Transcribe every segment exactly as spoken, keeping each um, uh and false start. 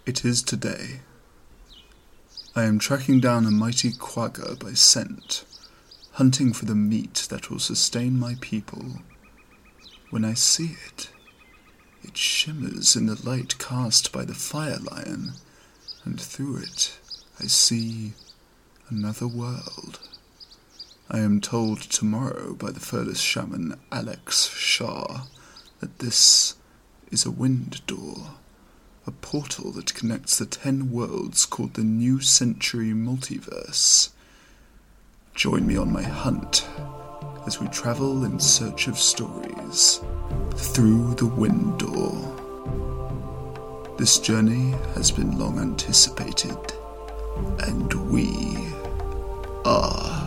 It is today. I am tracking down a mighty quagga by scent, hunting for the meat that will sustain my people. When I see it, it shimmers in the light cast by the fire lion, and through it I see another world. I am told tomorrow by the furthest shaman Alex Shah that this is a wind door, a portal that connects the ten worlds called the New Century Multiverse. Join me on my hunt as we travel in search of stories through the wind door. This journey has been long anticipated, and we are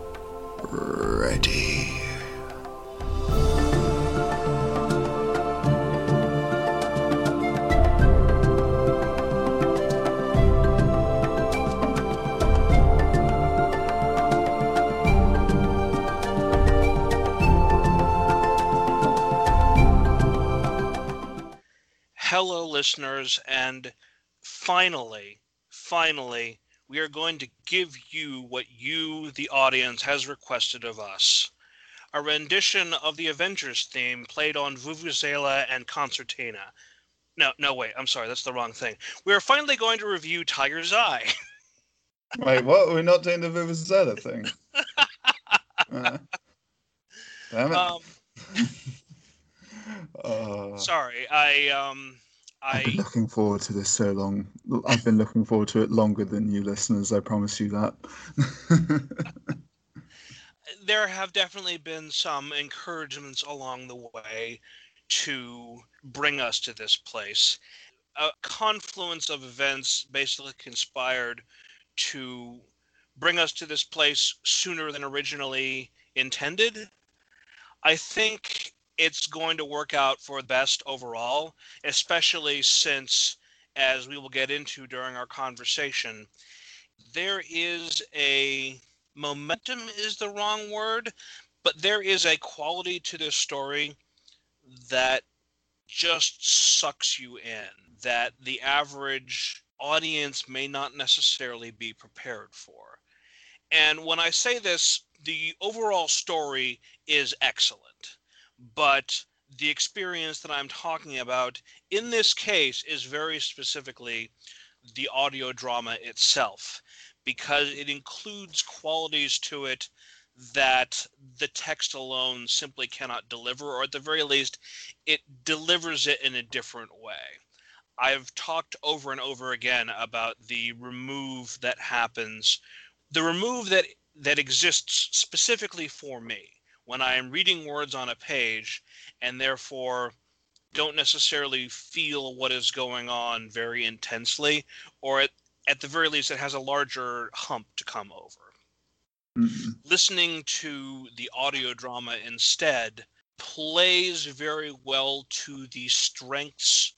ready. Hello, listeners, and finally, finally, we are going to give you what you, the audience, has requested of us. A rendition of the Avengers theme played on Vuvuzela and Concertina. No, no, wait, I'm sorry, that's the wrong thing. We are finally going to review Tiger's Eye. Wait, what? We're not doing the Vuvuzela thing? uh, damn it. Um, uh, sorry, I, um... I've been I, looking forward to this so long. I've been looking forward to it longer than you listeners, I promise you that. there have definitely been some encouragements along the way to bring us to this place. A confluence of events basically conspired to bring us to this place sooner than originally intended. I think it's going to work out for the best overall, especially since, as we will get into during our conversation, there is a momentum is the wrong word, but there is a quality to this story that just sucks you in, that the average audience may not necessarily be prepared for. And when I say this, the overall story is excellent, but the experience that I'm talking about in this case is very specifically the audio drama itself, because it includes qualities to it that the text alone simply cannot deliver, or at the very least, it delivers it in a different way. I've talked over and over again about the remove that happens, the remove that that exists specifically for me when I am reading words on a page and therefore don't necessarily feel what is going on very intensely, or at, at the very least it has a larger hump to come over. Mm. Listening to the audio drama instead plays very well to the strengths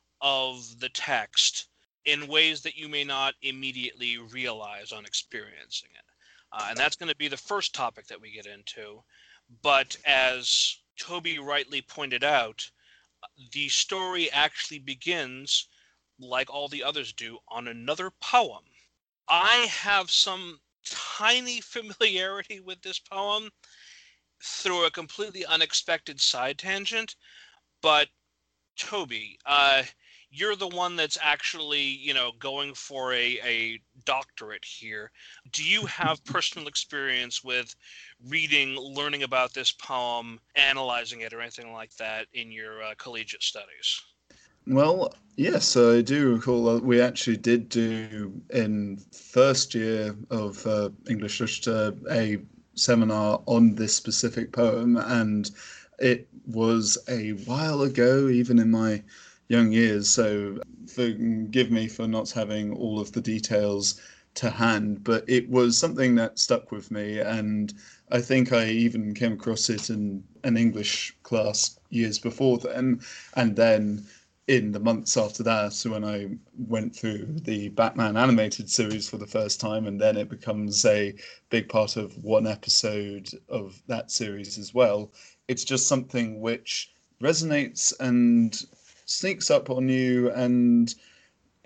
of the text in ways that you may not immediately realize on experiencing it. Uh, and that's going to be the first topic that we get into. But as Toby rightly pointed out, the story actually begins, like all the others do, on another poem. I have some tiny familiarity with this poem through a completely unexpected side tangent, but Toby, uh, you're the one that's actually, you know, going for a, a doctorate here. Do you have personal experience with reading, learning about this poem, analyzing it, or anything like that in your uh, collegiate studies? Well, yes, I do recall that we actually did do in first year of uh, English literature a seminar on this specific poem, and it was a while ago, even in my young years. So forgive me for not having all of the details to hand, but it was something that stuck with me, and I think I even came across it in an English class years before then, and then in the months after that, so when I went through the Batman animated series for the first time, and then it becomes a big part of one episode of that series as well, it's just something which resonates and sneaks up on you and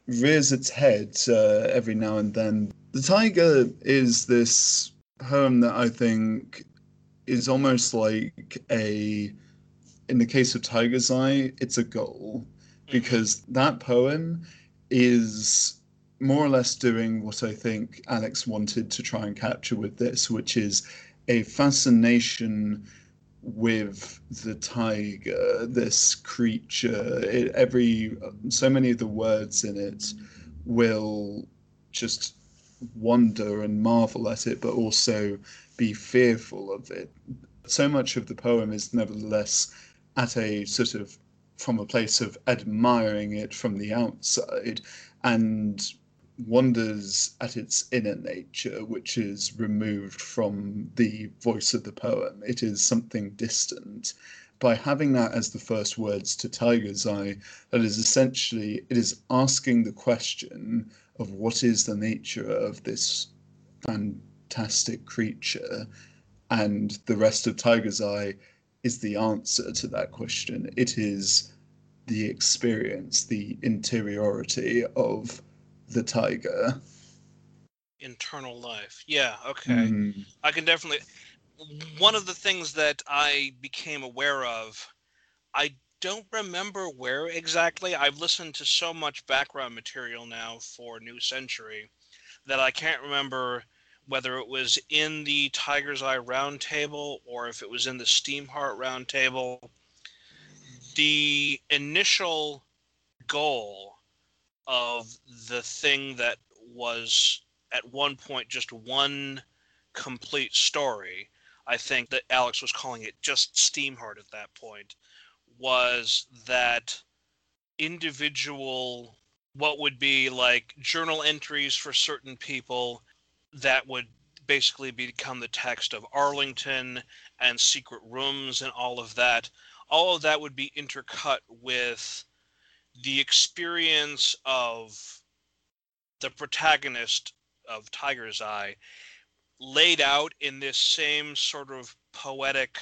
rears its head uh, every now and then. The Tiger is this poem that I think is almost like a, in the case of Tiger's Eye, it's a goal, Mm-hmm. because that poem is more or less doing what I think Alex wanted to try and capture with this, which is a fascination with the tiger, this creature. It, every so many of the words in it will just wonder and marvel at it, but also be fearful of it. So much of the poem is nevertheless at a sort of from a place of admiring it from the outside and wonders at its inner nature, which is removed from the voice of the poem. It is something distant. By having that as the first words to Tiger's Eye, that is essentially, it is asking the question of what is the nature of this fantastic creature, and the rest of Tiger's Eye is the answer to that question. It is the experience, the interiority of the tiger. Internal life. Yeah, okay. Mm, I can definitely. One of the things that I became aware of, I don't remember where exactly. I've listened to so much background material now for New Century that I can't remember whether it was in the Tiger's Eye Roundtable or if it was in the Steamheart Roundtable. The initial goal of the thing that was at one point just one complete story, I think that Alex was calling it just Steamheart at that point, was that individual, what would be like journal entries for certain people that would basically become the text of Arlington and secret rooms and all of that. All of that would be intercut with the experience of the protagonist of Tiger's Eye laid out in this same sort of poetic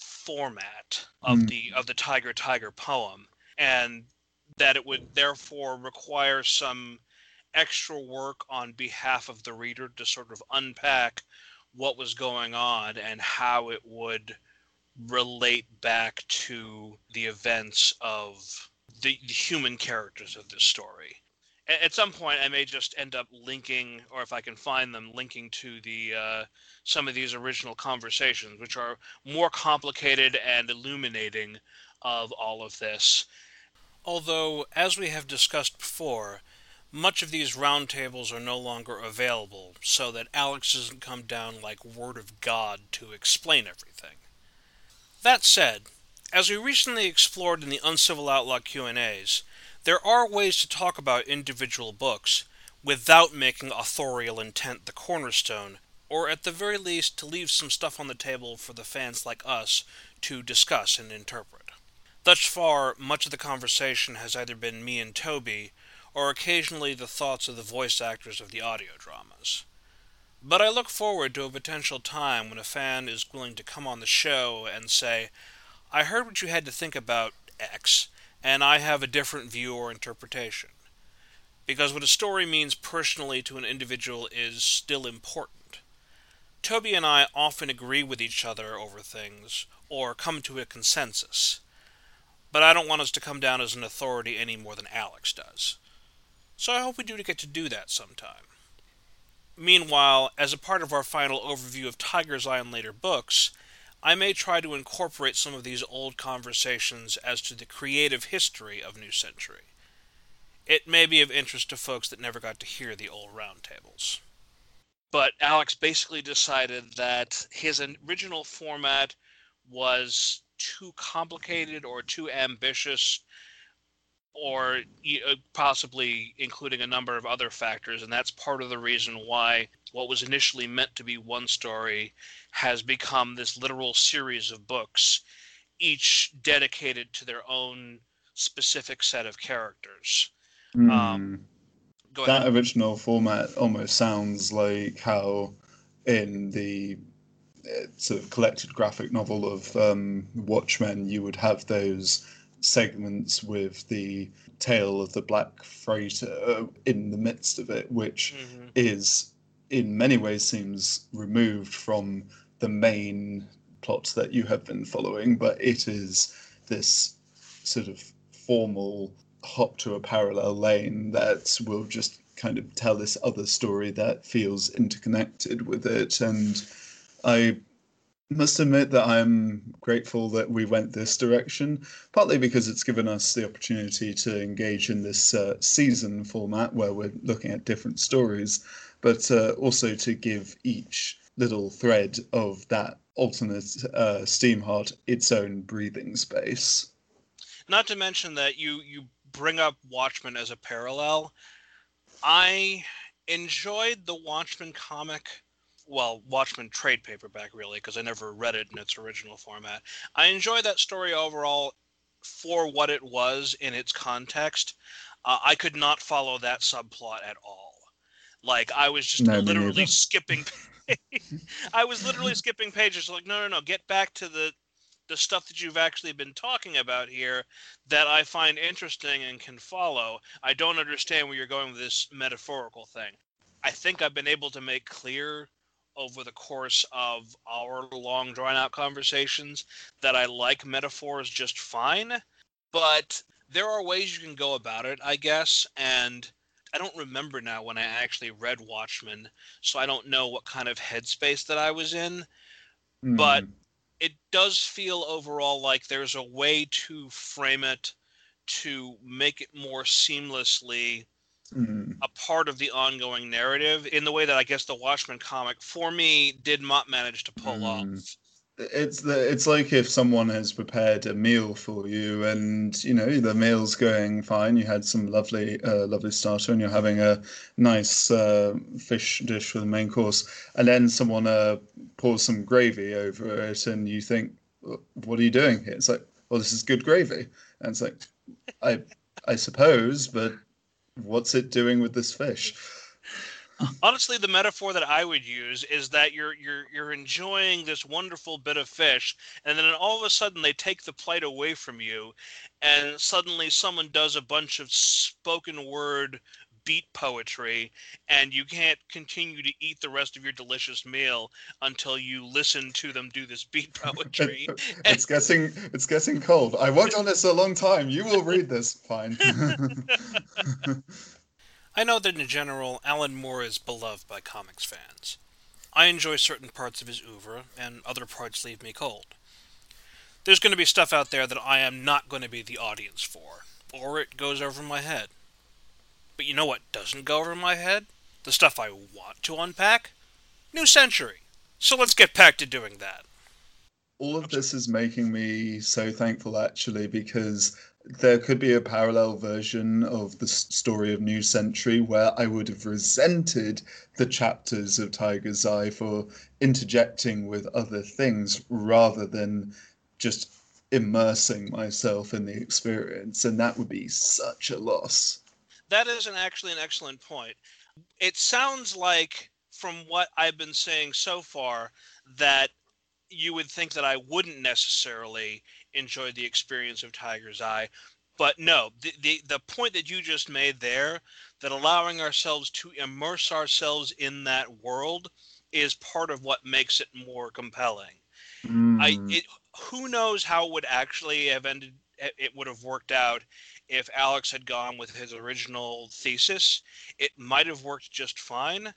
format of mm, the of the Tiger Tiger poem, and that it would therefore require some extra work on behalf of the reader to sort of unpack what was going on and how it would relate back to the events of the, the human characters of this story. At some point, I may just end up linking, or if I can find them, linking to the uh, some of these original conversations, which are more complicated and illuminating of all of this. Although, as we have discussed before, much of these roundtables are no longer available, so that Alex doesn't come down like word of God to explain everything. That said, as we recently explored in the Uncivil Outlaw Q and A's, there are ways to talk about individual books without making authorial intent the cornerstone, or at the very least to leave some stuff on the table for the fans like us to discuss and interpret. Thus far, much of the conversation has either been me and Toby, or occasionally the thoughts of the voice actors of the audio dramas. But I look forward to a potential time when a fan is willing to come on the show and say, I heard what you had to think about X, and I have a different view or interpretation. Because what a story means personally to an individual is still important. Toby and I often agree with each other over things, or come to a consensus. But I don't want us to come down as an authority any more than Alex does. So I hope we do get to do that sometime. Meanwhile, as a part of our final overview of Tiger's Eye and later books, I may try to incorporate some of these old conversations as to the creative history of New Century. It may be of interest to folks that never got to hear the old roundtables. But Alex basically decided that his original format was too complicated or too ambitious, or possibly including a number of other factors, and that's part of the reason why what was initially meant to be one story has become this literal series of books, each dedicated to their own specific set of characters. Um, mm. go ahead. That original format almost sounds like how in the uh, sort of collected graphic novel of um, Watchmen you would have those segments with the tale of the Black Freighter in the midst of it, which mm-hmm. is in many ways seems removed from the main plot that you have been following, but it is this sort of formal hop to a parallel lane that will just kind of tell this other story that feels interconnected with it. And I must admit that I'm grateful that we went this direction, partly because it's given us the opportunity to engage in this uh, season format where we're looking at different stories, but uh, also to give each little thread of that alternate uh, Steamheart its own breathing space. Not to mention that you, you bring up Watchmen as a parallel. I enjoyed the Watchmen comic, well, Watchmen trade paperback, really, because I never read it in its original format. I enjoyed that story overall for what it was in its context. Uh, I could not follow that subplot at all. Like, I was just no, literally skipping I was literally skipping pages. Like, no, no, no, get back to the the stuff that you've actually been talking about here that I find interesting and can follow. I don't understand where you're going with this metaphorical thing. I think I've been able to make clear over the course of our long, drawn-out conversations that I like metaphors just fine, but there are ways you can go about it, I guess, and I don't remember now when I actually read Watchmen, so I don't know what kind of headspace that I was in, mm. but it does feel overall like there's a way to frame it to make it more seamlessly mm. a part of the ongoing narrative in the way that I guess the Watchmen comic, for me, did not manage to pull mm. off. It's the, it's like if someone has prepared a meal for you, and you know the meal's going fine. You had some lovely, uh, lovely starter, and you're having a nice uh, fish dish for the main course, and then someone uh, pours some gravy over it, and you think, "What are you doing here?" It's like, "Well, this is good gravy," and it's like, "I, I suppose, but what's it doing with this fish?" Honestly, the metaphor that I would use is that you're you're you're enjoying this wonderful bit of fish, and then all of a sudden they take the plate away from you, and suddenly someone does a bunch of spoken word beat poetry, and you can't continue to eat the rest of your delicious meal until you listen to them do this beat poetry. it's getting it's getting cold. I worked on this a long time. You will read this. Fine. I know that in general, Alan Moore is beloved by comics fans. I enjoy certain parts of his oeuvre, and other parts leave me cold. There's going to be stuff out there that I am not going to be the audience for, or it goes over my head. But you know what doesn't go over my head? The stuff I want to unpack? New Century. So let's get back to doing that. All of this is making me so thankful, actually, because there could be a parallel version of the story of New Century where I would have resented the chapters of Tiger's Eye for interjecting with other things rather than just immersing myself in the experience, and that would be such a loss. That is an actually an excellent point. It sounds like, from what I've been saying so far, that you would think that I wouldn't necessarily enjoy the experience of Tiger's Eye. But no, the, the, the point that you just made there, that allowing ourselves to immerse ourselves in that world is part of what makes it more compelling. Mm. I it, who knows how it would actually have ended, it would have worked out if Alex had gone with his original thesis. It might have worked just fine.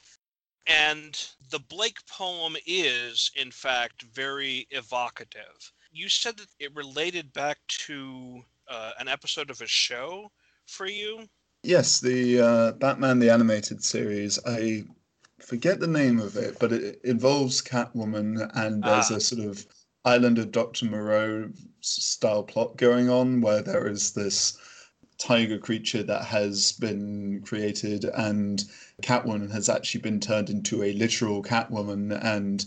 And the Blake poem is, in fact, very evocative. You said that it related back to uh, an episode of a show for you? Yes, the uh, Batman the Animated Series. I forget the name of it, but it involves Catwoman, and there's ah. a sort of Island of Doctor Moreau style plot going on where there is this tiger creature that has been created, and Catwoman has actually been turned into a literal Catwoman, and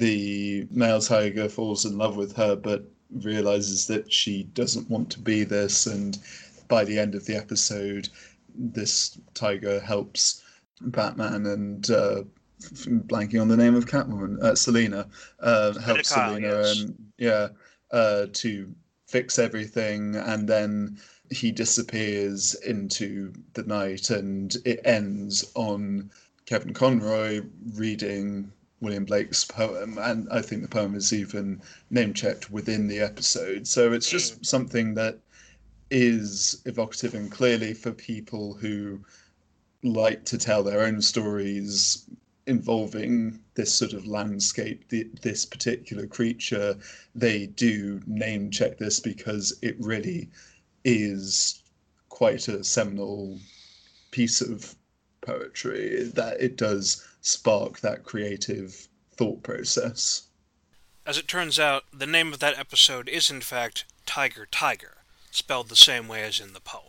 the male tiger falls in love with her but realizes that she doesn't want to be this, and by the end of the episode this tiger helps Batman and uh, blanking on the name of Catwoman, uh, Selina, uh, helps Kyle, Selina yes. and yeah uh, to fix everything, and then he disappears into the night, and it ends on Kevin Conroy reading William Blake's poem, and I think the poem is even name-checked within the episode. So it's Mm. just something that is evocative, and clearly for people who like to tell their own stories involving this sort of landscape, the, this particular creature, they do name check this because it really is quite a seminal piece of poetry, that it does spark that creative thought process. As it turns out, the name of that episode is in fact Tiger Tiger, spelled the same way as in the poem.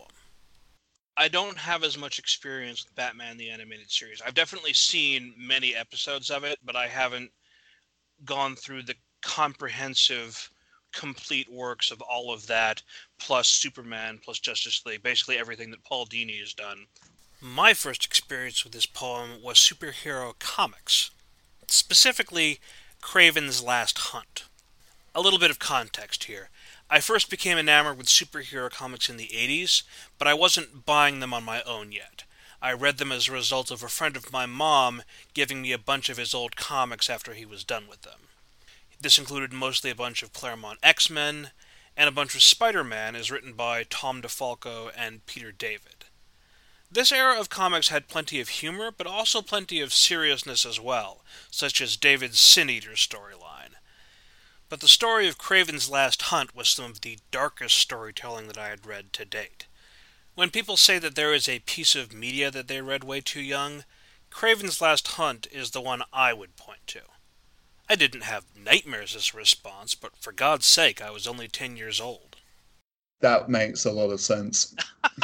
I don't have as much experience with Batman the Animated Series. I've definitely seen many episodes of it, but I haven't gone through the comprehensive, complete works of all of that, plus Superman, plus Justice League, basically everything that Paul Dini has done. My first experience with this poem was superhero comics, specifically Kraven's Last Hunt. A little bit of context here. I first became enamored with superhero comics in the eighties, but I wasn't buying them on my own yet. I read them as a result of a friend of my mom giving me a bunch of his old comics after he was done with them. This included mostly a bunch of Claremont X-Men, and a bunch of Spider-Man as written by Tom DeFalco and Peter David. This era of comics had plenty of humor, but also plenty of seriousness as well, such as David's Sin Eater storyline. But the story of Kraven's Last Hunt was some of the darkest storytelling that I had read to date. When people say that there is a piece of media that they read way too young, Kraven's Last Hunt is the one I would point to. I didn't have nightmares as a response, but for God's sake, I was only ten years old. That makes a lot of sense.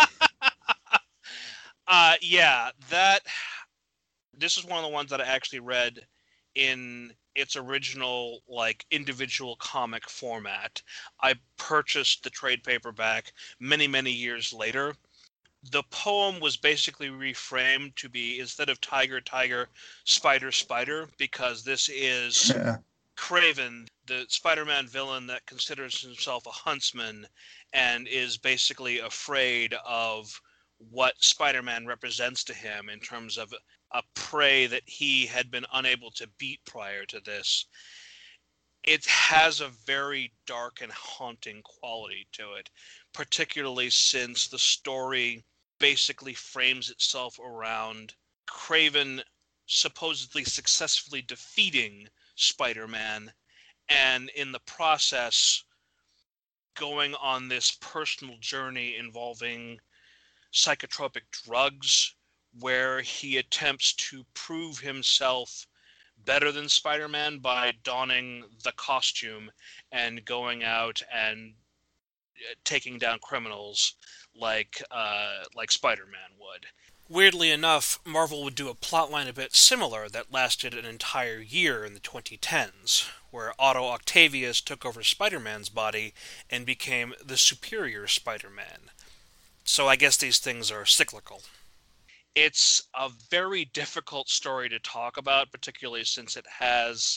uh, yeah, that... This is one of the ones that I actually read in its original, like, individual comic format. I purchased the trade paperback many, many years later. The poem was basically reframed to be, instead of Tiger, Tiger, Spider, Spider, because this is Yeah. Kraven, the Spider-Man villain that considers himself a huntsman and is basically afraid of what Spider-Man represents to him in terms of a prey that he had been unable to beat prior to this. It has a very dark and haunting quality to it, particularly since the story basically frames itself around Kraven supposedly successfully defeating Spider-Man, and in the process going on this personal journey involving psychotropic drugs, where he attempts to prove himself better than Spider-Man by donning the costume and going out and taking down criminals like uh, like Spider-Man would. Weirdly enough, Marvel would do a plotline a bit similar that lasted an entire year in the twenty tens, where Otto Octavius took over Spider-Man's body and became the superior Spider-Man. So I guess these things are cyclical. It's a very difficult story to talk about, particularly since it has,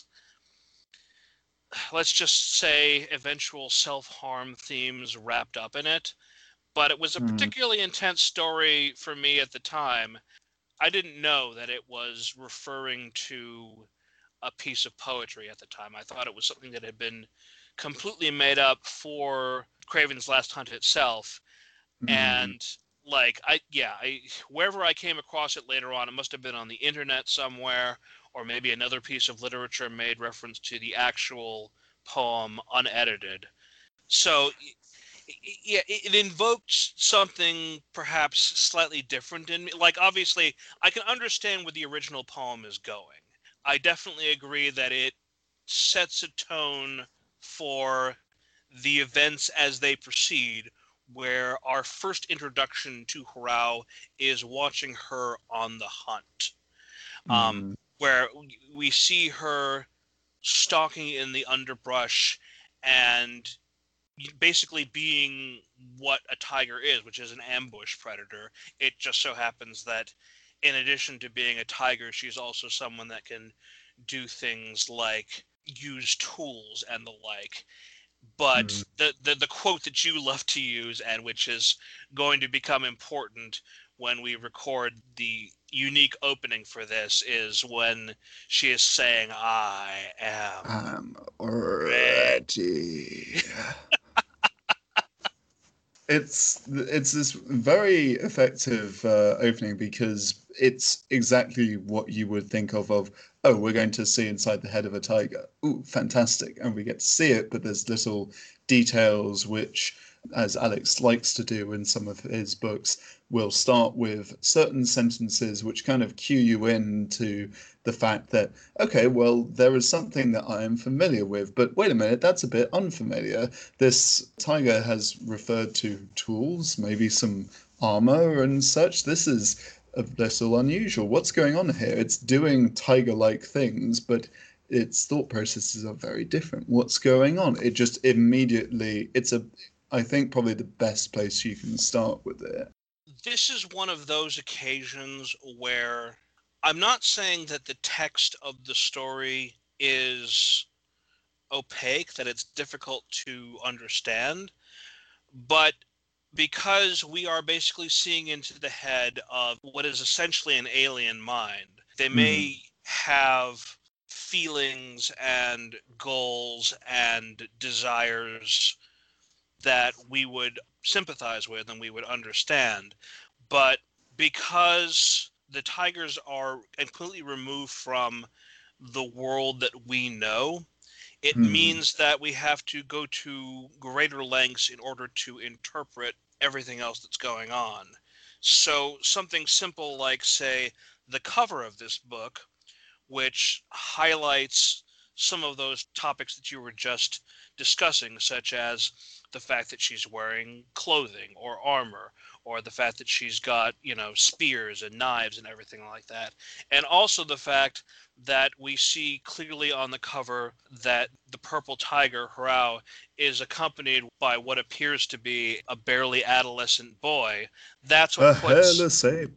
let's just say, eventual self-harm themes wrapped up in it. But it was a Mm. particularly intense story for me at the time. I didn't know that it was referring to a piece of poetry at the time. I thought it was something that had been completely made up for Kraven's Last Hunt itself. Mm. And like I yeah, I wherever I came across it later on, it must have been on the internet somewhere, or maybe another piece of literature made reference to the actual poem unedited. So yeah, it invoked something perhaps slightly different in me. Like, obviously, I can understand where the original poem is going. I definitely agree that it sets a tone for the events as they proceed, where our first introduction to Harao is watching her on the hunt. Um, Mm. where we see her stalking in the underbrush and basically being what a tiger is, which is an ambush predator. It just so happens that in addition to being a tiger, she's also someone that can do things like use tools and the like. But Mm. the, the the quote that you love to use, and which is going to become important when we record the unique opening for this, is when she is saying, "I am I'm ready." ready. It's it's this very effective uh, opening because it's exactly what you would think of of oh, we're going to see inside the head of a tiger. Ooh, fantastic. And we get to see it, but there's little details which, as Alex likes to do in some of his books, will start with certain sentences which kind of cue you in to the fact that, okay, well, there is something that I am familiar with, but wait a minute, that's a bit unfamiliar. This tiger has referred to tools, maybe some armor and such. This is a little unusual. What's going on here? It's doing tiger-like things, but its thought processes are very different. What's going on? It just immediately, it's a, I think probably the best place you can start with it. This is one of those occasions where I'm not saying that the text of the story is opaque, that it's difficult to understand, but because we are basically seeing into the head of what is essentially an alien mind, they Mm, may have feelings and goals and desires that we would sympathize with and we would understand. But because the tigers are completely removed from the world that we know, it mm, means that we have to go to greater lengths in order to interpret everything else that's going on. So, something simple like, say, the cover of this book, which highlights some of those topics that you were just discussing, such as the fact that she's wearing clothing or armor, or the fact that she's got, you know, spears and knives and everything like that. And also the fact that we see clearly on the cover that the purple tiger, Harao, is accompanied by what appears to be a barely adolescent boy. That's what a puts hairless ape.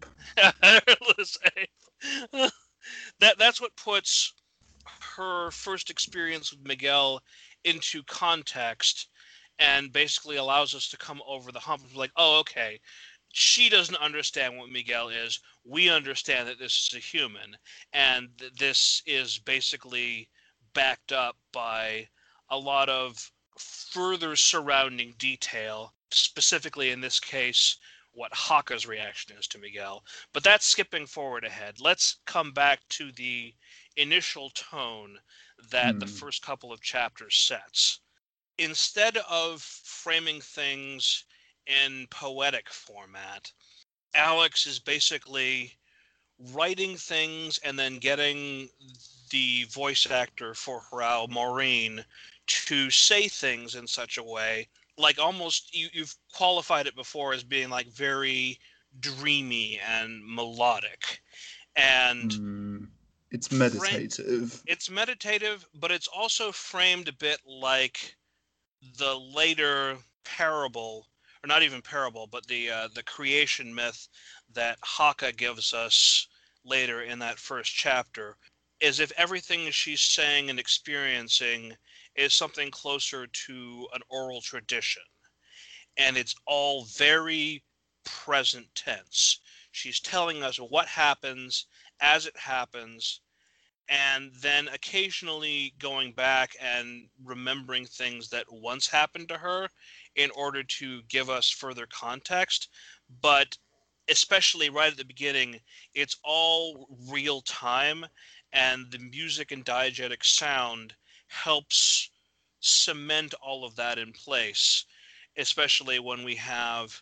that that's what puts her first experience with Miguel into context and basically allows us to come over the hump of like, oh, okay, she doesn't understand what Miguel is. We understand that this is a human, and th- this is basically backed up by a lot of further surrounding detail, specifically in this case, what Haka's reaction is to Miguel. But that's skipping forward ahead. Let's come back to the initial tone that the Mm, first couple of chapters sets. Instead of framing things in poetic format, Alex is basically writing things and then getting the voice actor for Harao, Maureen, to say things in such a way, like almost you, you've qualified it before as being like very dreamy and melodic. And mm. It's fra- meditative. it's meditative, but it's also framed a bit like the later parable, or not even parable, but the uh, the creation myth that Haka gives us later in that first chapter, is if everything she's saying and experiencing is something closer to an oral tradition, and it's all very present tense. She's telling us what happens as it happens, and then occasionally going back and remembering things that once happened to her in order to give us further context. But especially right at the beginning, it's all real time, and the music and diegetic sound helps cement all of that in place, especially when we have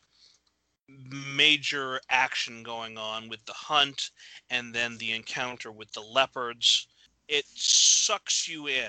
major action going on with the hunt and then the encounter with the leopards. It sucks you in.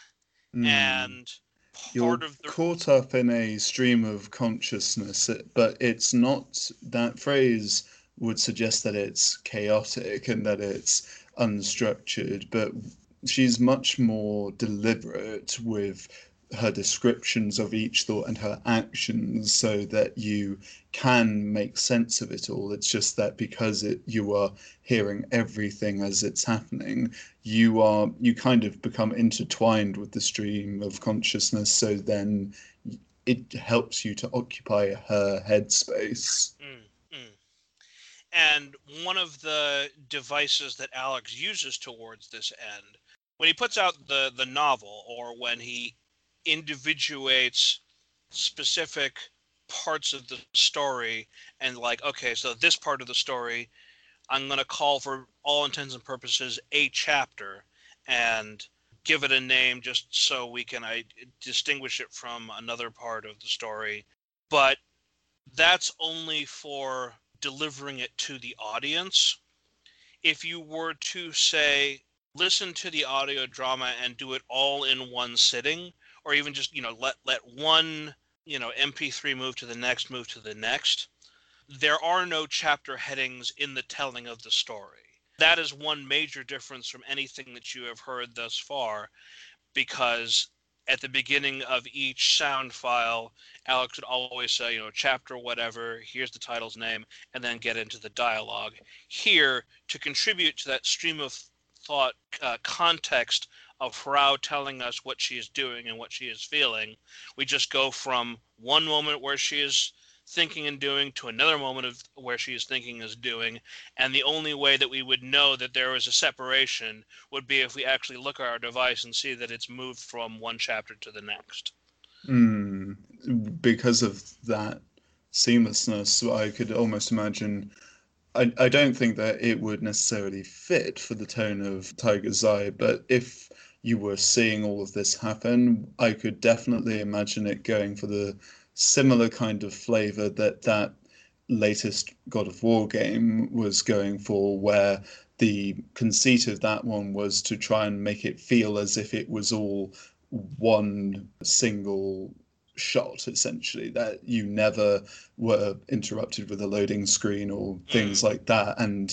Mm. And You're part of the caught up in a stream of consciousness, but it's not, that phrase would suggest that it's chaotic and that it's unstructured, but she's much more deliberate with her descriptions of each thought and her actions so that you can make sense of it all. It's just that because it you are hearing everything as it's happening, you are you kind of become intertwined with the stream of consciousness, so then it helps you to occupy her headspace. Mm, mm. And one of the devices that Alex uses towards this end, when he puts out the, the novel, or when he individuates specific parts of the story, and like, okay, so this part of the story, I'm going to call, for all intents and purposes, a chapter, and give it a name just so we can I, distinguish it from another part of the story. But that's only for delivering it to the audience. If you were to say, listen to the audio drama and do it all in one sitting, or even just, you know, let let one, you know, M P three move to the next, move to the next, there are no chapter headings in the telling of the story. That is one major difference from anything that you have heard thus far, because at the beginning of each sound file, Alex would always say, you know, chapter whatever, here's the title's name, and then get into the dialogue. Here, to contribute to that stream of thought uh, context of Hrao telling us what she is doing and what she is feeling, we just go from one moment where she is thinking and doing to another moment of where she is thinking and doing, and the only way that we would know that there is a separation would be if we actually look at our device and see that it's moved from one chapter to the next. Mm. Because of that seamlessness, I could almost imagine. I, I don't think that it would necessarily fit for the tone of Tiger's Eye, but if you were seeing all of this happen, I could definitely imagine it going for the similar kind of flavor that that latest God of War game was going for, where the conceit of that one was to try and make it feel as if it was all one single shot, essentially, that you never were interrupted with a loading screen or things Mm. like that. And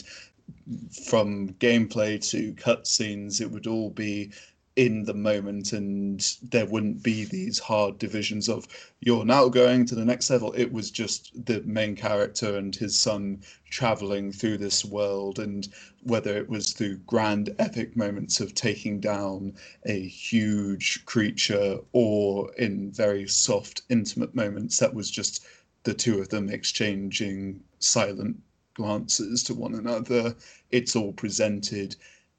from gameplay to cutscenes, it would all be in the moment, and there wouldn't be these hard divisions of you're now going to the next level. It was just the main character and his son traveling through this world, and whether it was through grand epic moments of taking down a huge creature or in very soft intimate moments, that was just the two of them exchanging silent glances to one another. It's all presented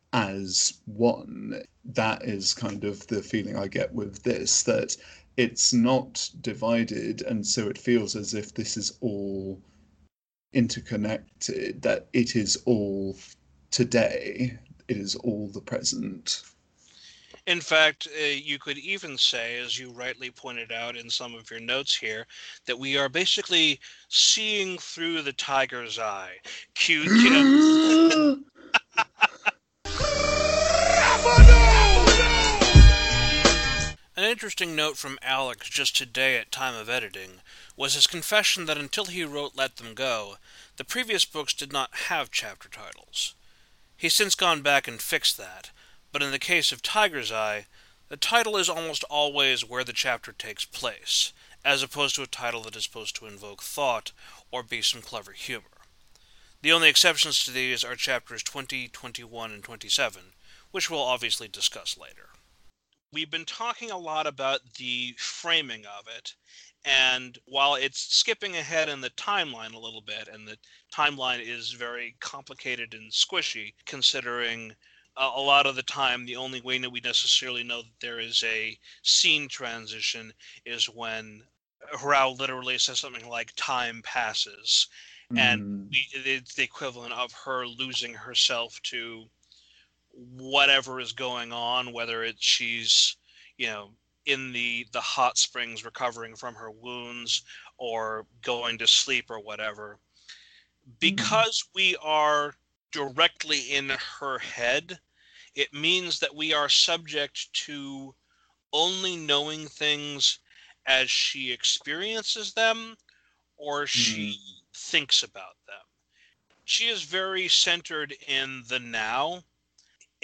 as one. That is kind of the feeling I get with this, that it's not divided, and so it feels as if this is all interconnected, that it is all today, it is all the present. In fact, uh, you could even say, as you rightly pointed out in some of your notes here, that we are basically seeing through the tiger's eye. Cute, you know. An interesting note from Alex just today at time of editing was his confession that until he wrote Let Them Go, the previous books did not have chapter titles. He's since gone back and fixed that, but in the case of Tiger's Eye, the title is almost always where the chapter takes place, as opposed to a title that is supposed to invoke thought or be some clever humor. The only exceptions to these are chapters twenty, twenty-one, and twenty-seven, which we'll obviously discuss later. We've been talking a lot about the framing of it, and while it's skipping ahead in the timeline a little bit, and the timeline is very complicated and squishy, considering uh, a lot of the time the only way that we necessarily know that there is a scene transition is when Hrao literally says something like time passes, and Mm. we, it's the equivalent of her losing herself to whatever is going on, whether it's she's, you know, in the the hot springs recovering from her wounds or going to sleep or whatever. Mm. Because we are directly in her head, it means that we are subject to only knowing things as she experiences them or she Mm. thinks about them. She is very centered in the now.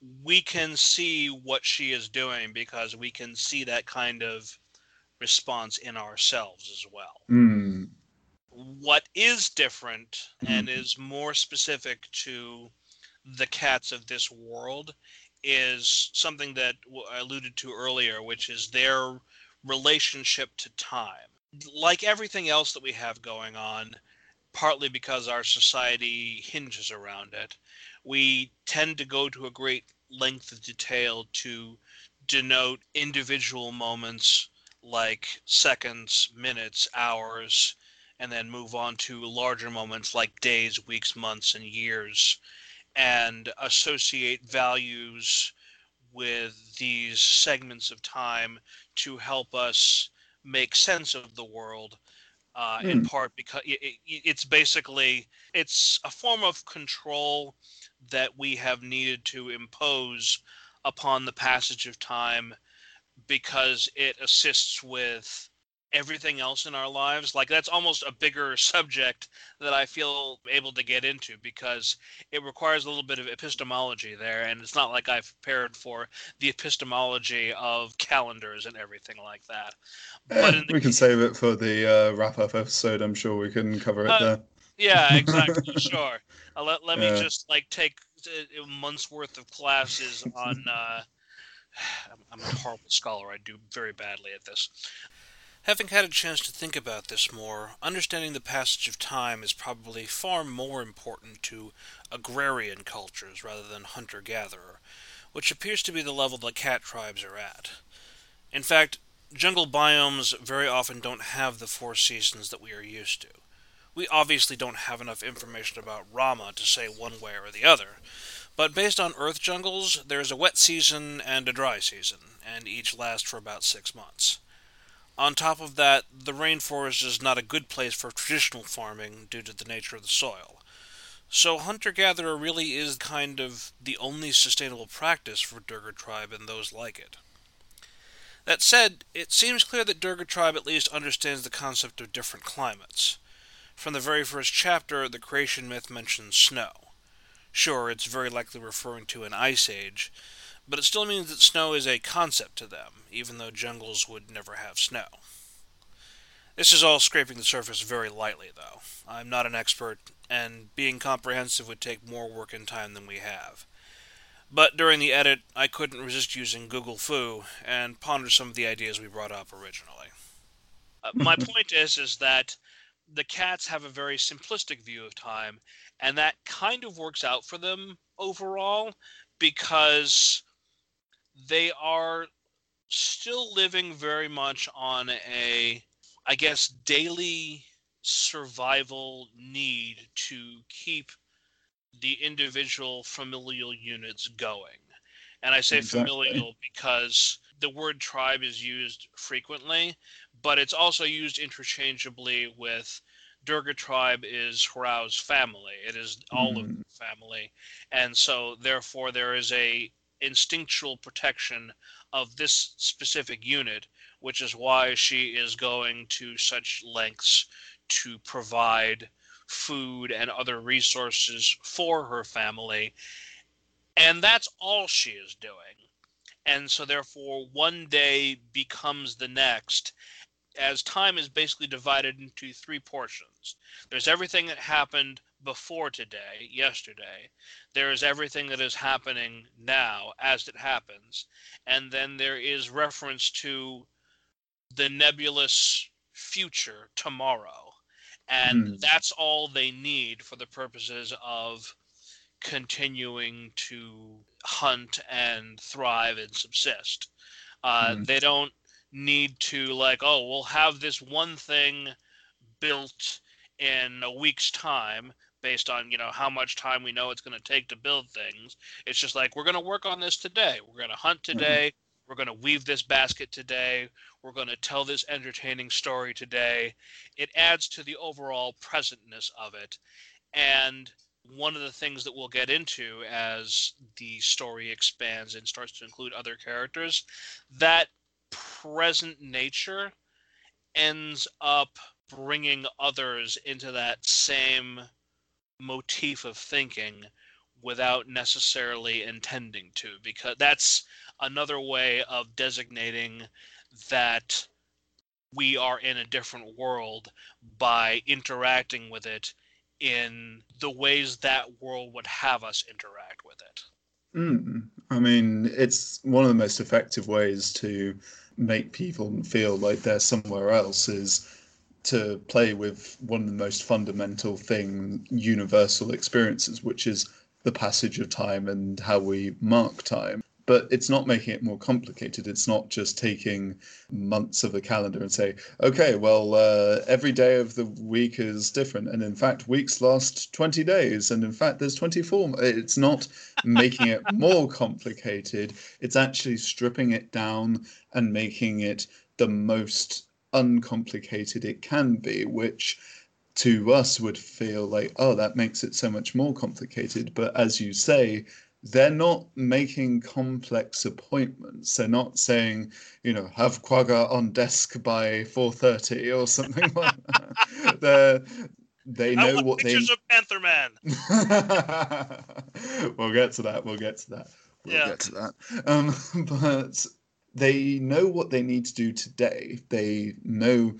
we can see what she is doing because we can see that kind of response in ourselves as well. Mm. What is different and is more specific to the cats of this world is something that I alluded to earlier, which is their relationship to time. Like everything else that we have going on, partly because our society hinges around it, we tend to go to a great length of detail to denote individual moments like seconds, minutes, hours, and then move on to larger moments like days, weeks, months, and years, and associate values with these segments of time to help us make sense of the world, uh, in Mm. part because it, it, it's basically it's a form of control that we have needed to impose upon the passage of time because it assists with everything else in our lives. Like, that's almost a bigger subject that I feel able to get into because it requires a little bit of epistemology there, and it's not like I've prepared for the epistemology of calendars and everything like that. Eh, But in the we can save it for the uh, wrap-up episode. I'm sure we can cover it uh, there. yeah, exactly, sure. Uh, let, let me Yeah. just like take a month's worth of classes on uh, I'm, I'm a horrible scholar. I do very badly at this. Having had a chance to think about this more, understanding the passage of time is probably far more important to agrarian cultures rather than hunter-gatherer, which appears to be the level the cat tribes are at. In fact, jungle biomes very often don't have the four seasons that we are used to. We obviously don't have enough information about Rama to say one way or the other, but based on Earth jungles, there's a wet season and a dry season, and each last for about six months. On top of that, the rainforest is not a good place for traditional farming due to the nature of the soil. So hunter-gatherer really is kind of the only sustainable practice for Durga tribe and those like it. That said, it seems clear that Durga tribe at least understands the concept of different climates. From the very first chapter, the creation myth mentions snow. Sure, it's very likely referring to an ice age, but it still means that snow is a concept to them, even though jungles would never have snow. This is all scraping the surface very lightly, though. I'm not an expert, and being comprehensive would take more work and time than we have. But during the edit, I couldn't resist using Google Foo and ponder some of the ideas we brought up originally. Uh, my point is, is that the cats have a very simplistic view of time, and that kind of works out for them overall because they are still living very much on a, I guess, daily survival need to keep the individual familial units going. And I say Exactly. familial because the word tribe is used frequently, but it's also used interchangeably with Durga tribe is Hrao's family. It is all of Mm. the family. And so therefore there is a instinctual protection of this specific unit, which is why she is going to such lengths to provide food and other resources for her family. And that's all she is doing. And so therefore one day becomes the next, as time is basically divided into three portions. There's everything that happened before today, yesterday. There is everything that is happening now as it happens. And then there is reference to the nebulous future, tomorrow. And Mm. that's all they need for the purposes of continuing to hunt and thrive and subsist. Uh, Mm. they don't need to, like, oh, we'll have this one thing built in a week's time based on, you know, how much time we know it's going to take to build things. It's just like, we're going to work on this today. We're going to hunt today. We're going to weave this basket today. We're going to tell this entertaining story today. It adds to the overall presentness of it. And one of the things that we'll get into as the story expands and starts to include other characters, that present nature ends up bringing others into that same motif of thinking without necessarily intending to, because that's another way of designating that we are in a different world by interacting with it in the ways that world would have us interact with it. Mm. I mean, it's one of the most effective ways to make people feel like they're somewhere else is to play with one of the most fundamental thing, universal experiences, which is the passage of time and how we mark time. But it's not making it more complicated. It's not just taking months of a calendar and say, okay, well, uh, every day of the week is different. And in fact, weeks last twenty days. And in fact, there's twenty-four. It's not making it more complicated. It's actually stripping it down and making it the most uncomplicated it can be, which to us would feel like, oh, that makes it so much more complicated. But as you say, they're not making complex appointments. They're not saying, you know, have Quagga on desk by four thirty or something like that. They're, they know I want what pictures they... of Panther Man. We'll get to that. We'll get to that. We'll Yeah. get to that. Um, but they know what they need to do today. They know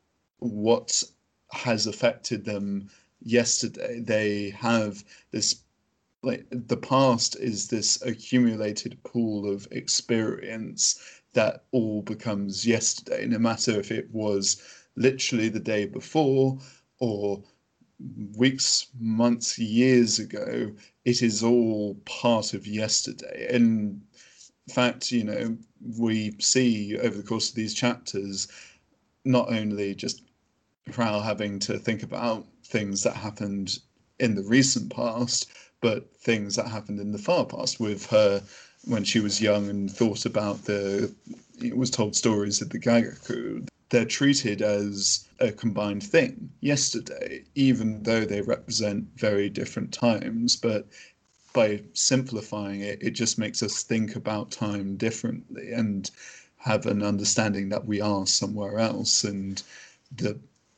what has affected them yesterday. They have this, like, the past is this accumulated pool of experience that all becomes yesterday, no matter if it was literally the day before or weeks, months, years ago. It is all part of yesterday. In fact, you know, we see over the course of these chapters not only just Hrao having to think about things that happened in the recent past, but things that happened in the far past with her when she was young and thought about the, it was told stories of the Gagaku. They're treated as a combined thing yesterday, even though they represent very different times. But by simplifying it, it just makes us think about time differently and have an understanding that we are somewhere else. And the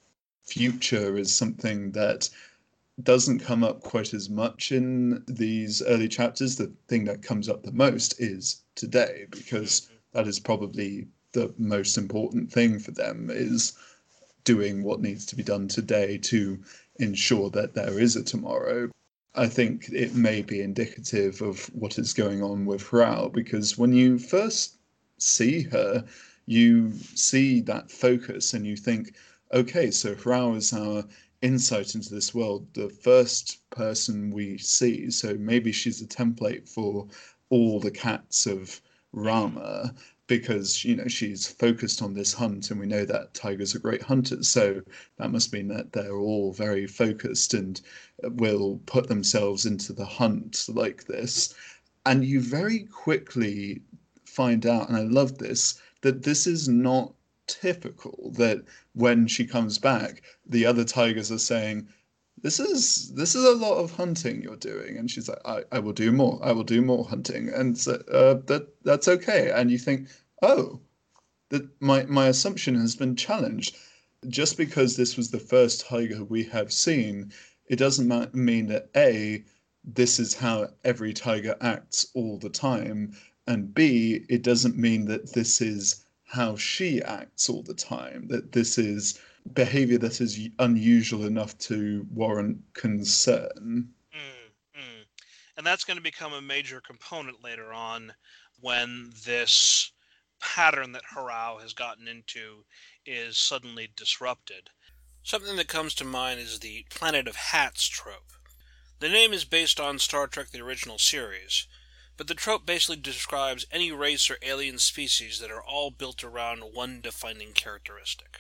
future is something that doesn't come up quite as much in these early chapters. The thing that comes up the most is today, because that is probably the most important thing for them, is doing what needs to be done today to ensure that there is a tomorrow. I think it may be indicative of what is going on with Hrao, because when you first see her, you see that focus and you think, okay, so Hrao is our insight into this world, the first person we see, so maybe she's a template for all the cats of Rama, because, you know, she's focused on this hunt, and we know that tigers are great hunters, so that must mean that they're all very focused and will put themselves into the hunt like this. And you very quickly find out, and I love this, that this is not typical, that when she comes back, the other tigers are saying, this is this is a lot of hunting you're doing, and she's like, I, I will do more, I will do more hunting, and so, uh, that that's okay. And you think, oh, that my my assumption has been challenged. Just because this was the first tiger we have seen, it doesn't ma- mean that A, this is how every tiger acts all the time, and B, it doesn't mean that this is how she acts all the time, that this is behavior that is unusual enough to warrant concern. Mm, mm. And that's going to become a major component later on when this pattern that Hrao has gotten into is suddenly disrupted. Something that comes to mind is the Planet of Hats trope. The name is based on Star Trek the original series, but the trope basically describes any race or alien species that are all built around one defining characteristic.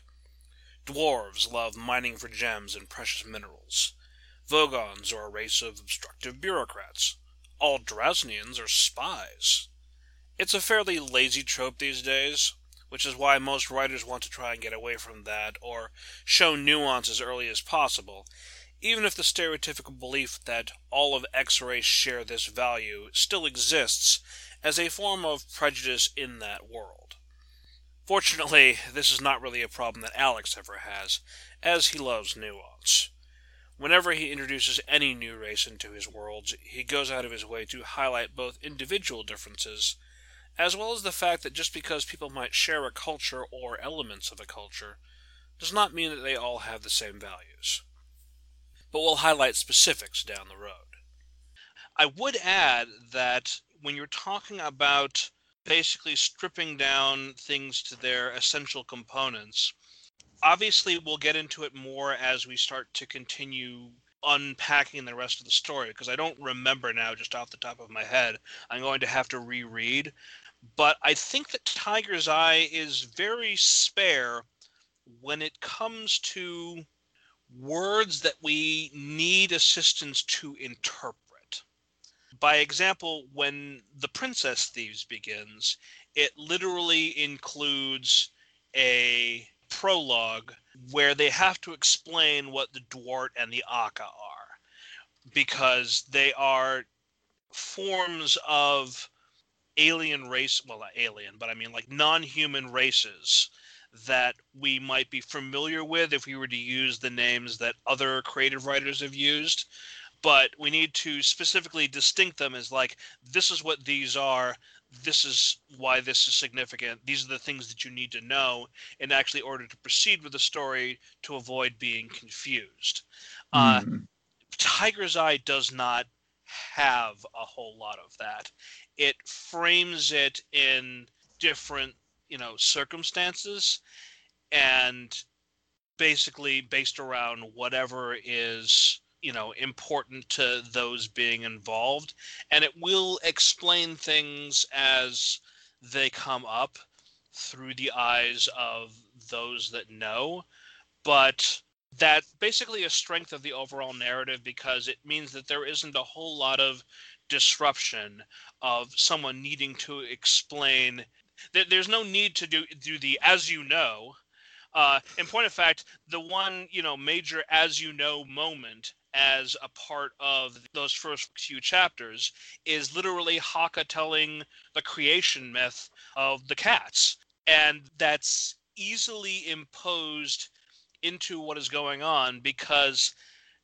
Dwarves love mining for gems and precious minerals. Vogons are a race of obstructive bureaucrats. All Drowsnians are spies. It's a fairly lazy trope these days, which is why most writers want to try and get away from that, or show nuance as early as possible, even if the stereotypical belief that all of X race share this value still exists as a form of prejudice in that world. Fortunately, this is not really a problem that Alex ever has, as he loves nuance. Whenever he introduces any new race into his worlds, he goes out of his way to highlight both individual differences, as well as the fact that just because people might share a culture or elements of a culture, does not mean that they all have the same values. But we'll highlight specifics down the road. I would add that when you're talking about basically stripping down things to their essential components, obviously we'll get into it more as we start to continue unpacking the rest of the story, because I don't remember now just off the top of my head. I'm going to have to reread. But I think that Tiger's Eye is very spare when it comes to words that we need assistance to interpret. By example, when The Princess Thieves begins, it literally includes a prologue where they have to explain what the Dwart and the Akka are, because they are forms of alien race, well, not alien, but I mean like non-human races that we might be familiar with if we were to use the names that other creative writers have used. But we need to specifically distinct them as like, this is what these are, this is why this is significant, these are the things that you need to know in actually order to proceed with the story to avoid being confused. Uh, Mm. Tiger's Eye does not have a whole lot of that. It frames it in different, you know, circumstances, and basically based around whatever is, you know, important to those being involved, and it will explain things as they come up through the eyes of those that know. But that's basically a strength of the overall narrative, because it means that there isn't a whole lot of disruption of someone needing to explain. There's no need to do do the as you know. Uh, in point of fact, the one, you know, major as you know moment as a part of those first few chapters is literally Haka telling the creation myth of the cats. And that's easily imposed into what is going on, because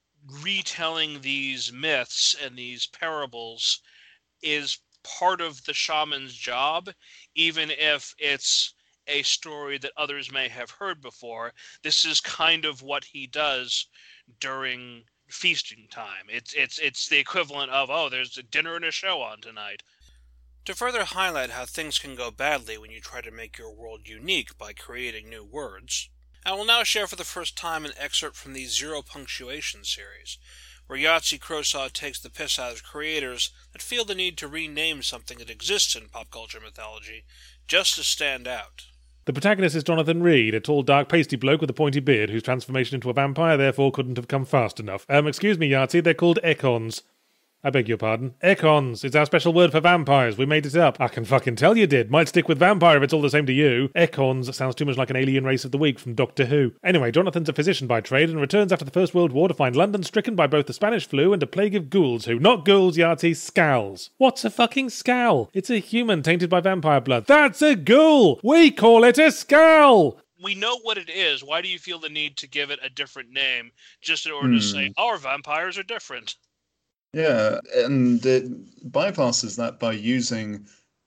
retelling these myths and these parables is part of the shaman's job, even if it's a story that others may have heard before. This is kind of what he does during feasting time. It's it's it's the equivalent of, oh, there's a dinner and a show on tonight. To further highlight how things can go badly when you try to make your world unique by creating new words, I will now share for the first time an excerpt from the Zero Punctuation series, where Yahtzee Crossaw takes the piss out of creators that feel the need to rename something that exists in pop culture mythology just to stand out. The protagonist is Jonathan Reed, a tall, dark, pasty bloke with a pointy beard whose transformation into a vampire therefore couldn't have come fast enough. Um, excuse me, Yahtzee, they're called Ekons. I beg your pardon. Ekons. It's our special word for vampires. We made it up. I can fucking tell you did. Might stick with vampire if it's all the same to you. Ekons sounds too much like an alien race of the week from Doctor Who. Anyway, Jonathan's a physician by trade and returns after the First World War to find London stricken by both the Spanish flu and a plague of ghouls who, not ghouls, Yahtzee, scowls. What's a fucking scowl? It's a human tainted by vampire blood. That's a ghoul! We call it a scowl! We know what it is. Why do you feel the need to give it a different name just in order mm. to say, our vampires are different? Yeah, and it bypasses that by using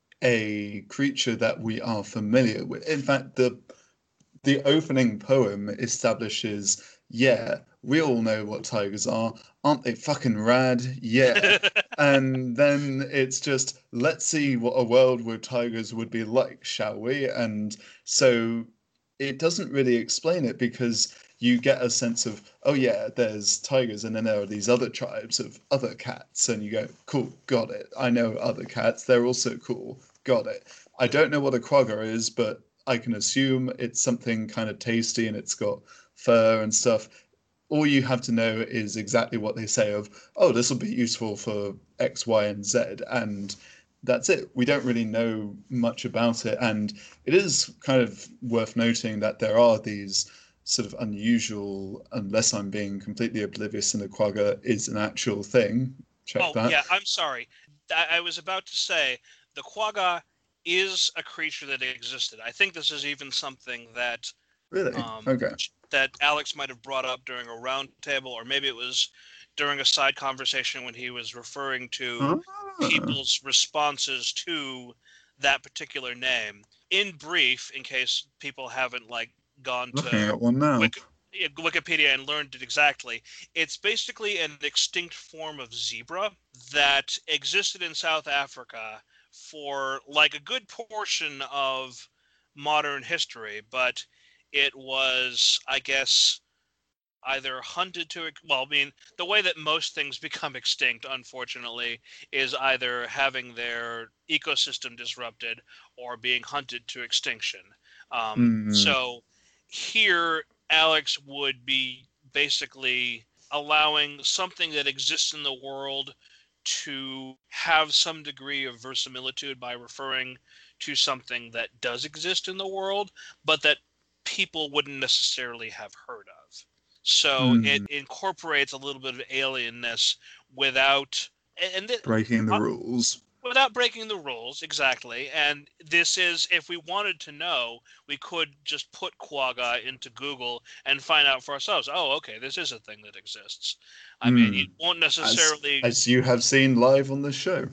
a creature that we are familiar with. In fact, the the opening poem establishes, yeah, we all know what tigers are. Aren't they fucking rad? Yeah. And then it's just, let's see what a world where tigers would be like, shall we? And so it doesn't really explain it, because you get a sense of, oh yeah, there's tigers, and then there are these other tribes of other cats, and you go, cool, got it. I know other cats, they're also cool, got it. I don't know what a quagga is, but I can assume it's something kind of tasty, and it's got fur and stuff. All you have to know is exactly what they say of, oh, this will be useful for X, Y, and Z, and that's it. We don't really know much about it, and it is kind of worth noting that there are these sort of unusual, unless I'm being completely oblivious and the quagga is an actual thing. Check oh, that. yeah, I'm sorry. I, I was about to say, the quagga is a creature that existed. I think this is even something that... Really? Um, okay. that Alex might have brought up during a round table, or maybe it was during a side conversation when he was referring to Ah, people's responses to that particular name. In brief, in case people haven't like gone looking to at one now. Wik- Wikipedia and learned it exactly, it's basically an extinct form of zebra that existed in South Africa for like a good portion of modern history, but it was, I guess, either hunted to well, I mean, the way that most things become extinct, unfortunately, is either having their ecosystem disrupted or being hunted to extinction. Um, Hmm. so here, Alex would be basically allowing something that exists in the world to have some degree of verisimilitude by referring to something that does exist in the world, but that people wouldn't necessarily have heard of. So it Hmm. incorporates a little bit of alienness without and th- Breaking the uh, rules. without breaking the rules exactly. And this is, if we wanted to know, we could just put quagga into Google and find out for ourselves. Oh, okay, this is a thing that exists. I mean, Hmm. you won't As necessarily. as you have seen live on the show.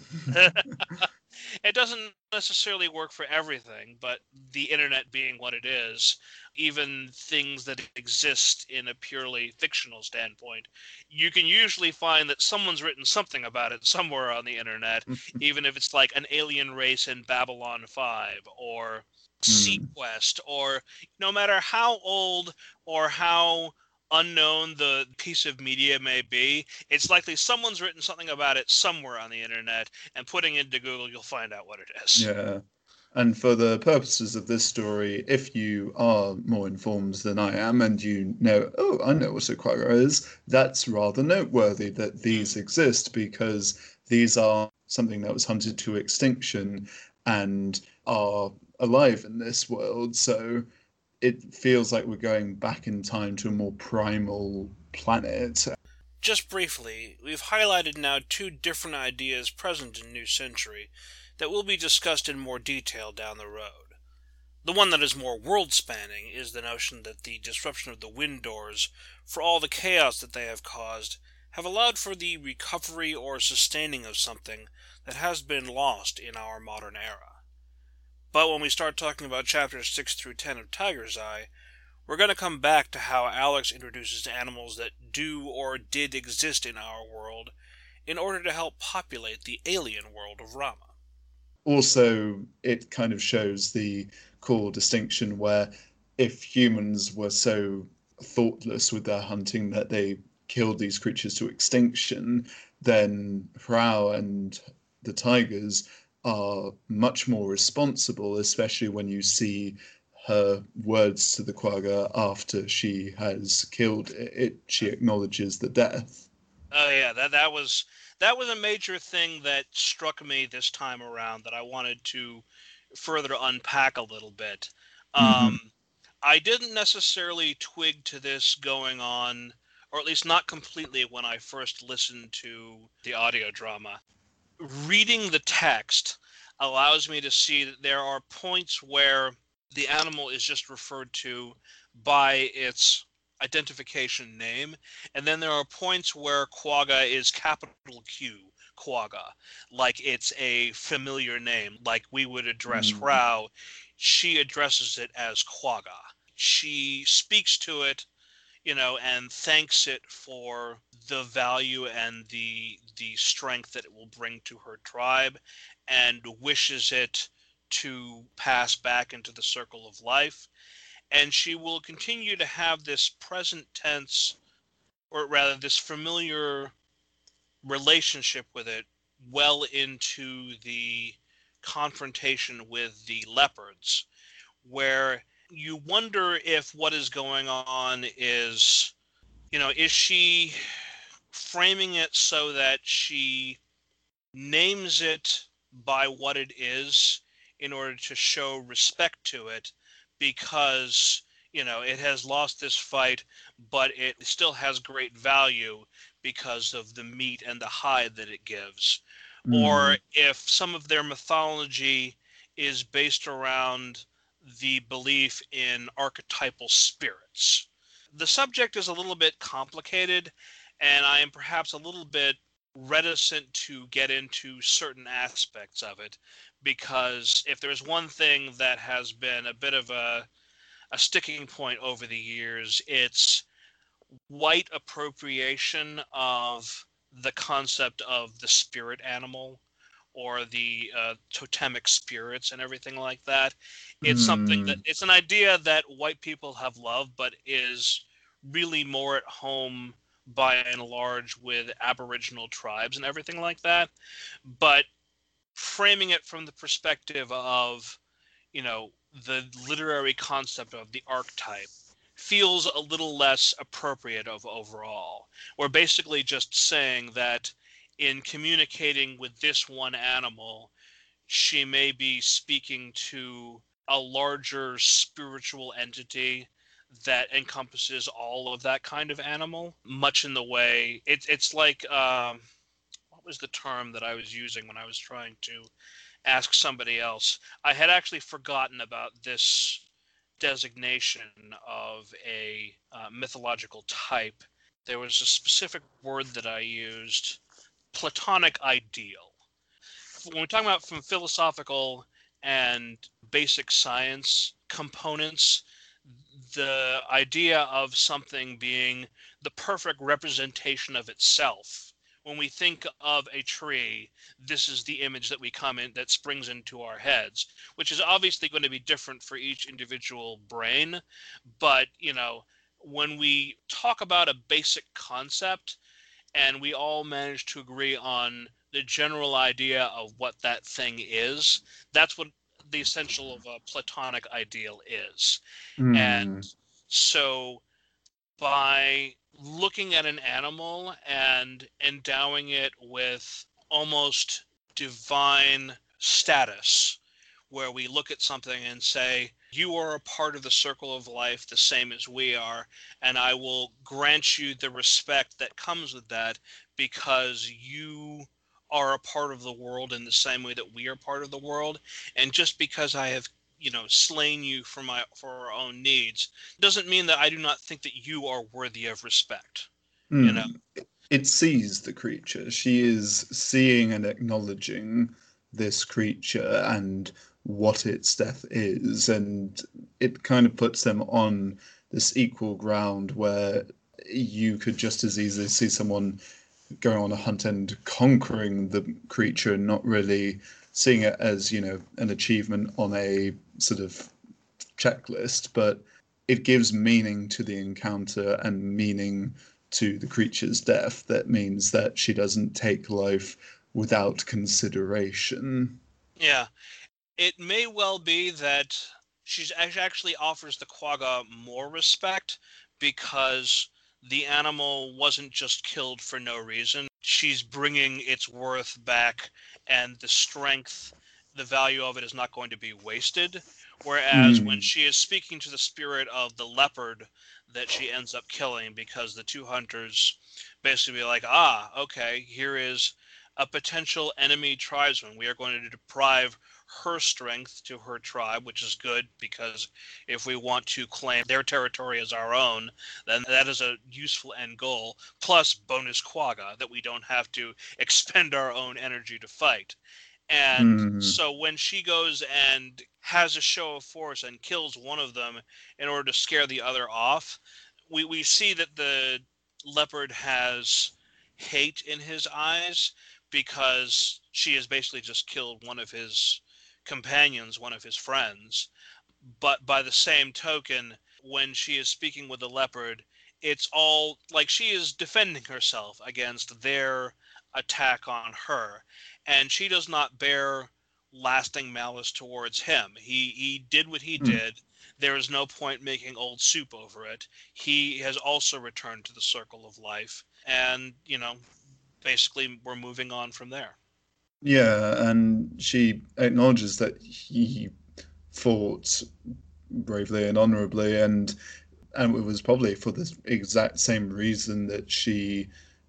It doesn't necessarily work for everything, but the internet being what it is, even things that exist in a purely fictional standpoint, you can usually find that someone's written something about it somewhere on the internet, even if it's like an alien race in Babylon five or Hmm. Sequest, or no matter how old or how unknown the piece of media may be, it's likely someone's written something about it somewhere on the internet, and putting into Google, you'll find out what it is. Yeah. And for the purposes of this story, if you are more informed than I am and you know, oh, I know what a quagga is, that's rather noteworthy that these Mm. exist because these are something that was hunted to extinction and are alive in this world. So it feels like we're going back in time to a more primal planet. Just briefly, we've highlighted now two different ideas present in New Century that will be discussed in more detail down the road. The one that is more world-spanning is the notion that the disruption of the wind doors, for all the chaos that they have caused, have allowed for the recovery or sustaining of something that has been lost in our modern era. But when we start talking about chapters six through ten of Tiger's Eye, we're going to come back to how Alex introduces animals that do or did exist in our world in order to help populate the alien world of Rama. Also, it kind of shows the core distinction where if humans were so thoughtless with their hunting that they killed these creatures to extinction, then Frau and the tigers are much more responsible, especially when you see her words to the quagga after she has killed it. it she acknowledges the death. Oh yeah, that that was that was a major thing that struck me this time around that I wanted to further unpack a little bit. Hmm. Um, I didn't necessarily twig to this going on, or at least not completely when I first listened to the audio drama. Reading the text allows me to see that there are points where the animal is just referred to by its identification name, and then there are points where quagga is capital Q, quagga, like it's a familiar name, like we would address Mm. Rao. She addresses it as quagga. She speaks to it, you know, and thanks it for the value and the the strength that it will bring to her tribe, and wishes it to pass back into the circle of life. And she will continue to have this present tense, or rather this familiar relationship with it, well into the confrontation with the leopards, where you wonder if what is going on is, you know, is she framing it so that she names it by what it is in order to show respect to it because, you know, it has lost this fight, but it still has great value because of the meat and the hide that it gives? Or Mm. if some of their mythology is based around the belief in archetypal spirits, The subject is a little bit complicated, and I am perhaps a little bit reticent to get into certain aspects of it, because if there's one thing that has been a bit of a, a sticking point over the years, it's white appropriation of the concept of the spirit animal or the uh, totemic spirits and everything like that. It's something that Mm. it's an idea that white people have loved, but is really more at home by and large with Aboriginal tribes and everything like that. But framing it from the perspective of, you know, the literary concept of the archetype feels a little less appropriate of overall. We're basically just saying that in communicating with this one animal, she may be speaking to a larger spiritual entity that encompasses all of that kind of animal, much in the way it, it's like um, what was the term that I was using when I was trying to ask somebody else? I had actually forgotten about this designation of a uh, mythological type. There was a specific word that I used, Platonic ideal. When we're talking about from philosophical and basic science components, the idea of something being the perfect representation of itself. When we think of a tree, this is the image that we come in that springs into our heads, which is obviously going to be different for each individual brain. But, you know, when we talk about a basic concept and we all manage to agree on the general idea of what that thing is, that's what the essential of a Platonic ideal is. And Mm. so by looking at an animal and endowing it with almost divine status, where we look at something and say, you are a part of the circle of life the same as we are, and I will grant you the respect that comes with that because you are a part of the world in the same way that we are part of the world. And just because I have, you know, slain you for my for our own needs doesn't mean that I do not think that you are worthy of respect. You know? Mm. It sees the creature. She is seeing and acknowledging this creature and what its death is, and it kind of puts them on this equal ground where you could just as easily see someone going on a hunt and conquering the creature and not really seeing it as, you know, an achievement on a sort of checklist, but it gives meaning to the encounter and meaning to the creature's death. That means that she doesn't take life without consideration. Yeah. It may well be that she's actually offers the quagga more respect because the animal wasn't just killed for no reason. She's bringing its worth back, and the strength, the value of it is not going to be wasted. Whereas when Mm. she is speaking to the spirit of the leopard that she ends up killing, because the two hunters basically be like, ah, okay, here is a potential enemy tribesman. We are going to deprive her strength to her tribe, which is good because if we want to claim their territory as our own, then that is a useful end goal. Plus bonus quagga that we don't have to expend our own energy to fight. And Mm. so when she goes and has a show of force and kills one of them in order to scare the other off, we, we see that the leopard has hate in his eyes because she has basically just killed one of his companions, one of his friends. But by the same token, when she is speaking with the leopard, it's all like she is defending herself against their attack on her. And she does not bear lasting malice towards him. He he did what he Mm. did. There is no point making old soup over it. He has also returned to the circle of life. And, you know, basically we're moving on from there. Yeah, and she acknowledges that he fought bravely and honorably, and and it was probably for the exact same reason that she,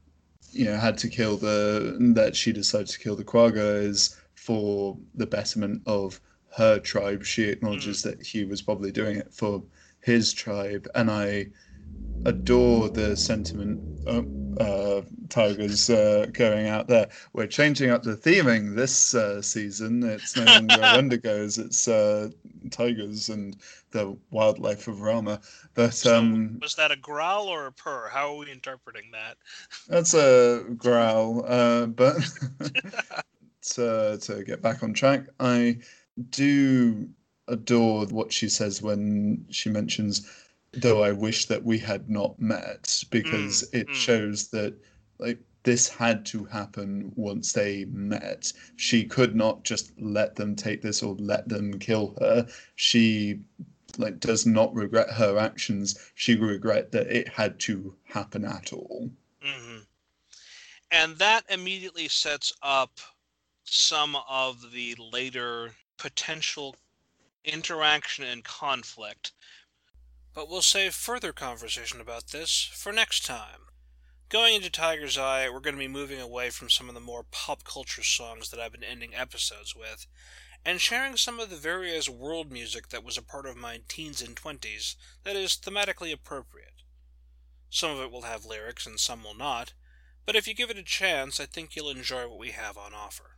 you know, had to kill the that she decided to kill the quagga is for the betterment of her tribe. She Mm, acknowledges that he was probably doing it for his tribe, and I adore the sentiment. Oh, uh, Tigers uh, going out there. We're changing up the theming this uh, season. It's no longer Wendigos, it's uh, tigers and the wildlife of Rama. But So um, was that a growl or a purr? How are we interpreting that? that's a growl. Uh, but to, to get back on track, I do adore what she says when she mentions, though I wish that we had not met, because Mm, it mm. shows that like this had to happen once they met. She could not just let them take this or let them kill her. She like does not regret her actions. She regret that it had to happen at all. hmm And that immediately sets up some of the later potential interaction and conflict. But we'll save further conversation about this for next time. Going into Tiger's Eye, we're going to be moving away from some of the more pop culture songs that I've been ending episodes with, and sharing some of the various world music that was a part of my teens and twenties that is thematically appropriate. Some of it will have lyrics and some will not, but if you give it a chance, I think you'll enjoy what we have on offer.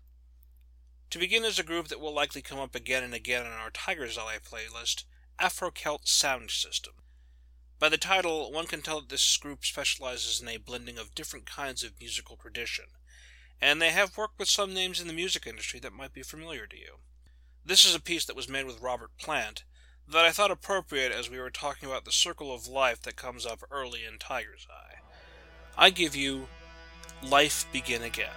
To begin is a group that will likely come up again and again on our Tiger's Eye playlist, Afro-Celt Sound System. By the title, one can tell that this group specializes in a blending of different kinds of musical tradition, and they have worked with some names in the music industry that might be familiar to you. This is a piece that was made with Robert Plant that I thought appropriate as we were talking about the circle of life that comes up early in Tiger's Eye. I give you Life Begin Again.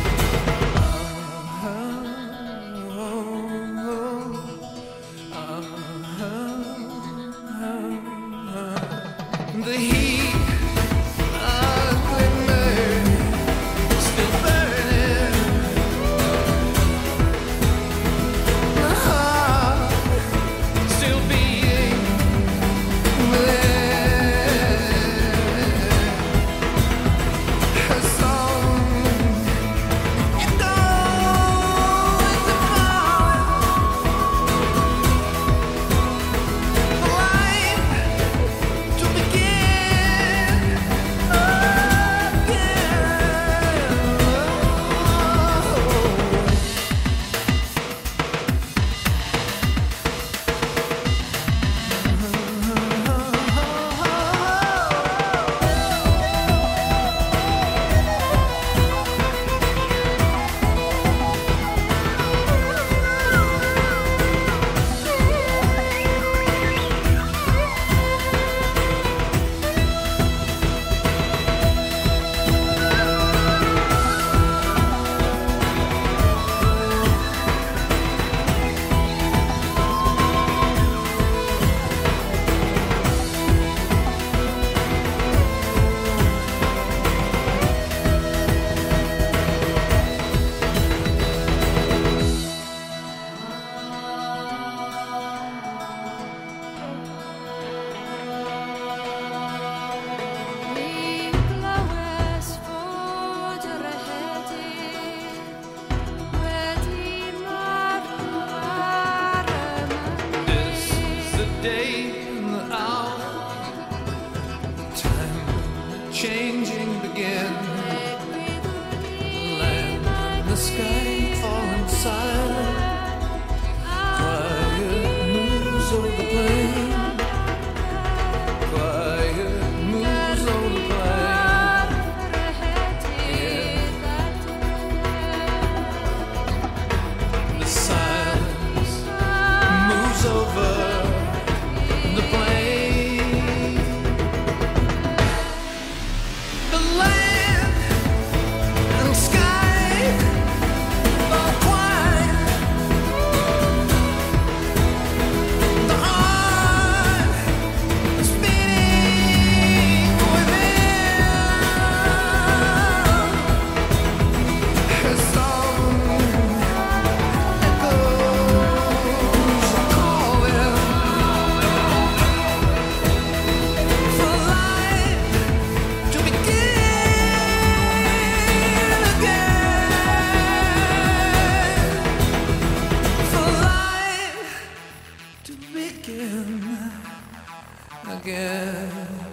Uh day and the hour, time changing begin. The land and the sky falling silent. Quiet moves over the plain. Quiet moves over the plain. Yeah. The silence moves over the plain. The land and sky are quiet. The heart is beating within. Her song echoes calling for life to begin again. For life to begin again.